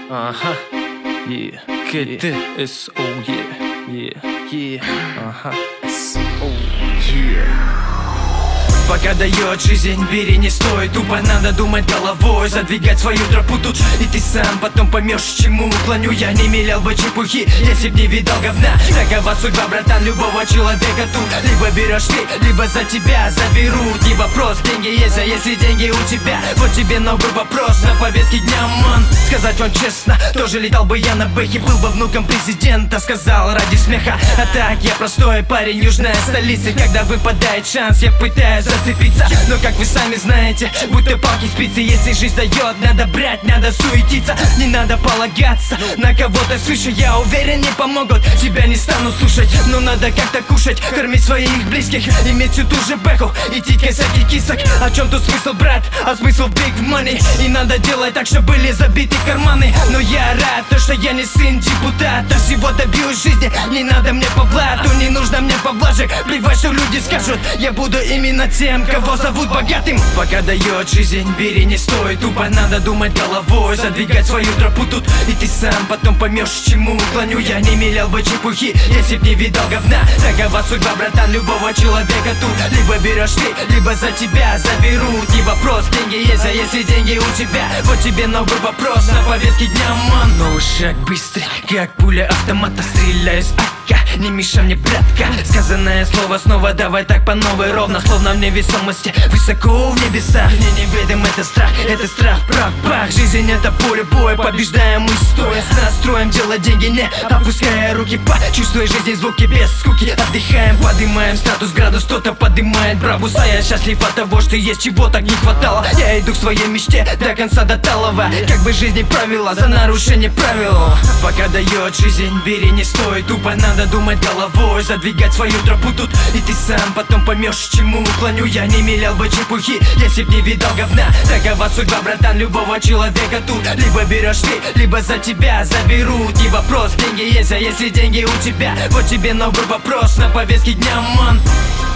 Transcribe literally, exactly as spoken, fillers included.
Ага, yeah, КТ, эс о, yeah, yeah, yeah, ага, эс о, yeah. Пока дает жизнь, бери, не стоит. Тупо надо думать головой, задвигать свою тропу тут. И ты сам потом поймешь, чему клоню. Я не милял бы чепухи, если б не видал говна. Такова судьба, братан, любого человека тут. Либо берешь ты, либо за тебя заберут. Не вопрос, деньги есть, а если деньги у тебя, вот тебе новый вопрос на повестке дня, ман. Сказать вам честно, тоже летал бы я на бэхе. Был бы внуком президента, сказал ради смеха. А так, я простой парень, южная столица. Когда выпадает шанс, я пытаюсь зацепиться, но как вы сами знаете, будто палки спицы. Если жизнь дает, надо брать, надо суетиться. Не надо полагаться на кого-то свыше. Я уверен, не помогут, тебя не стану слушать. Но надо как-то кушать, кормить своих близких, иметь всю ту же бэху и титька всяких кисок. О чем тут смысл, брат? А смысл big money. И надо делать так, чтобы были забиты карманы. Но я рад, то что я не сын депутата. Всего добьюсь жизни, не надо мне по блату. Не нужно мне поблажек, плевать, что люди скажут. Я буду именно тем, кого зовут богатым. Пока дает жизнь, бери, не стоит. Тупо надо думать головой, задвигать свою тропу тут. И ты сам потом поймешь, чему клоню. Я не милял бы чепухи, если б не видал говна. Такова судьба, братан, любого человека тут. Либо берешь ты, либо за тебя заберут. Не вопрос, деньги есть, а если деньги у тебя, вот тебе новый вопрос на повестке дня, ман. Новый шаг быстрый, как пуля автомата. Стреляю с АК, не мешай мне, братка. Сказанное слово снова давай так по новой. Ровно, словно в невесомости, высоко в небесах. Мне неведом это страх, это страх, прах, пах. Жизнь это поле боя, побеждаем мы стоя. С настроем делать деньги, не опуская руки. Почувствуй жизни звуки без скуки. Отдыхаем, поднимаем статус, градус кто-то поднимает бравус. А я счастлив от того, что есть, чего так не хватало. Я иду к своей мечте до конца, до талого. Как бы жизни правила, за нарушение правил. Пока дает жизнь, бери, не стоит. Тупо надо думать головой, задвигать свою тропу тут. И ты сам потом поймешь, чему клоню. Я не милял бы чепухи, если б не видал говна. Такова судьба, братан, любого человека тут. Либо берешь ты, либо за тебя заберут. Не вопрос, деньги есть, а если деньги у тебя, вот тебе новый вопрос на повестке дня, ман.